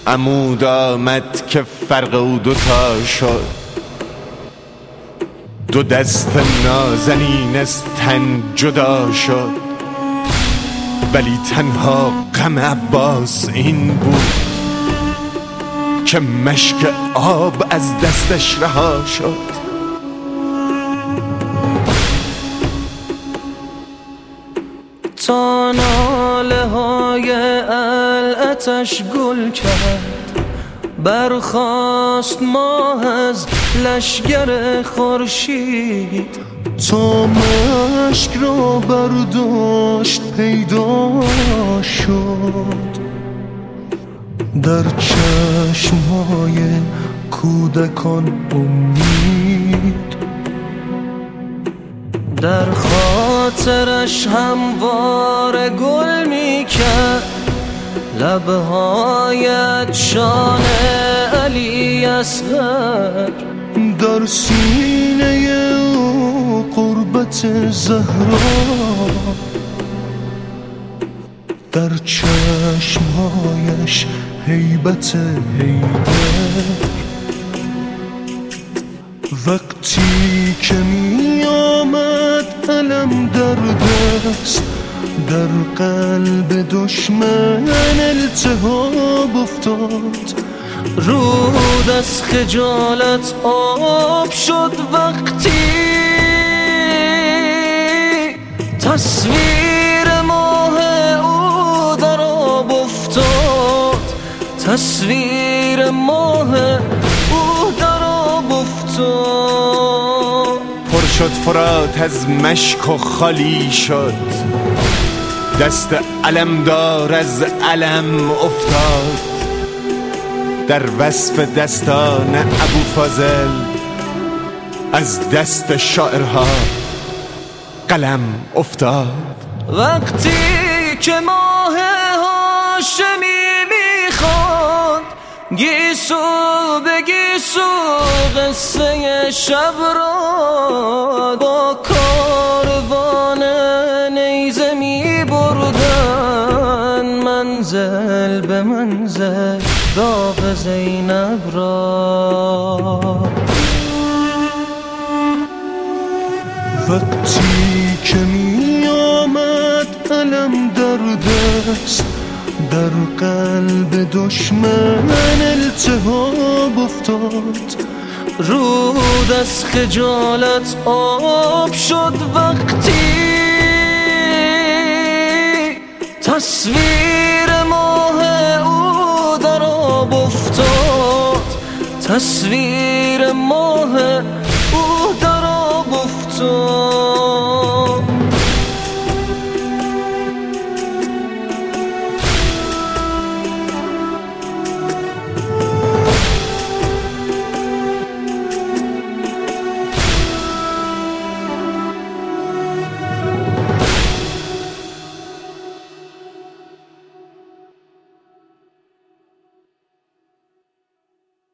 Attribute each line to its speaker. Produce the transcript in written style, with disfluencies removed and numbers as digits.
Speaker 1: عمود آمد که فرق او دوتا شد، دو دست نازنین از تن جدا شد. ولی تنها غم عباس این بود که مشک آب از دستش رها شد.
Speaker 2: تا ناله های العتش گل کرد، برخاست ماه از لشگر خورشید.
Speaker 3: تا مشک را برداشت پیدا شد، در چشمهای کودکان امید.
Speaker 2: در خاطرش هموار گل می کرد، لبهایت شان علی اصغر.
Speaker 3: در سینه او قربت زهرا، در چشمهایش هیبت حیدر. وقتی که می آمد علم در دست، در قلب دشمن التهاب افتاد.
Speaker 2: رود از خجالت آب شد وقتی تصویر ماه او در آب افتاد. تصویر ماه او در آب افتاد.
Speaker 1: پر شد فرات از مشک و خالی شد، دست علمدار از علم افتاد. در وصف دستان ابوفاضل از دست شاعرها قلم افتاد.
Speaker 2: وقتی که ماه هاشمی میخواند گیسو به گیسو قصه شب را، با کاروان نیزه میبردن منزل به منزل داغ زینب را.
Speaker 3: وقتی که می آمد علم در دست، در قلب دشمن التهاب افتاد.
Speaker 2: رود از خجالت آب شد وقتی تصویر ماه او در آب افتاد. تصویر ماه